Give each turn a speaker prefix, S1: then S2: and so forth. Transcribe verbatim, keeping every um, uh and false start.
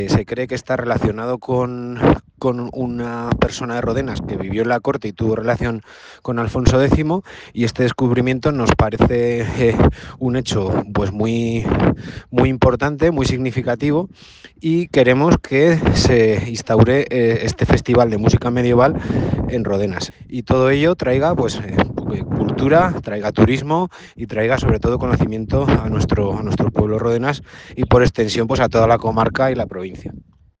S1: Se cree que está relacionado con, con una persona de Rodenas que vivió en la corte y tuvo relación con Alfonso décimo, y este descubrimiento nos parece eh, un hecho pues muy, muy importante, muy significativo, y queremos que se instaure eh, este festival de música medieval en Rodenas. Y todo ello traiga pues eh, cultura, traiga turismo y traiga sobre todo conocimiento a nuestro, a nuestro pueblo Rodenas y por extensión pues a toda la comarca y la provincia.